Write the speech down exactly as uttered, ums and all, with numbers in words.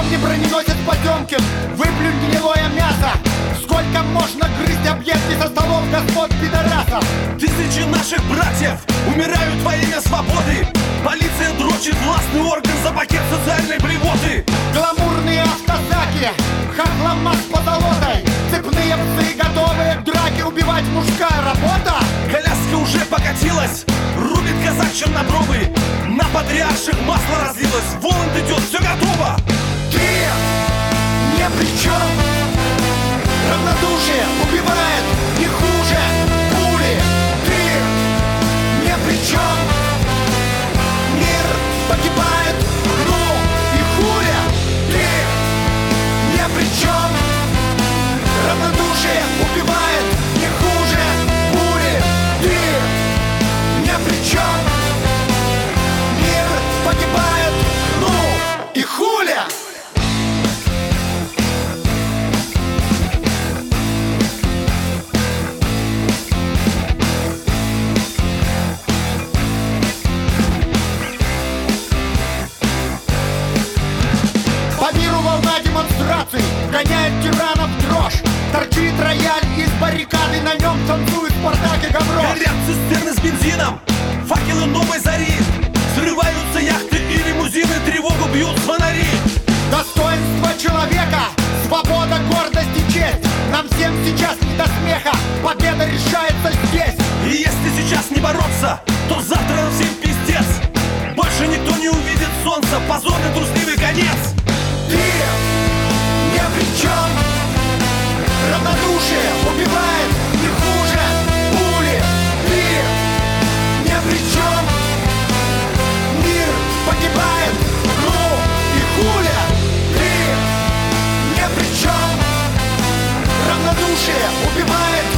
Вспомни броненосец Потемкин, выплюнь гнилое мясо. Сколько можно грызть объедки со столов господ пидорасов? Тысячи наших братьев умирают во имя свободы. Полиция дрочит властный орган за пакет социальной блевоты. Гламурные автозаки, хохлома с позолотой, цепные псы, готовые к драке, убивать мужская работа. Коляска уже покатилась, рубит казак чернобровый. На патриарших масло разлилось, Воланд идет, все готово. Ты не при чем. Равнодушие убивает не хуже пули. Ты не при чем. Мир погибает, ну и хуля. Ты не при чем. Равнодушие убивает не хуже пули. Ты не при чем. Мир погибает, ну и хуля. Демонстраций гоняет тиранов в дрожь. Торчит рояль из баррикады, на нем танцует Спартак и Гаврош. Горят цистерны с бензином, факелы новой зари. Взрываются яхты и лимузины, тревогу бьют звонари. Достоинство человека, свобода, гордость и честь. Нам всем сейчас не до смеха, победа решается здесь. И если сейчас не бороться, то завтра нам всем пиздец. Больше никто не увидит солнца, позорный трусливый конец. Ты не при чем. Равнодушие убивает не хуже пули. Ты не при чем. Мир погибает, ну и хуля. Ты не при чем. Равнодушие убивает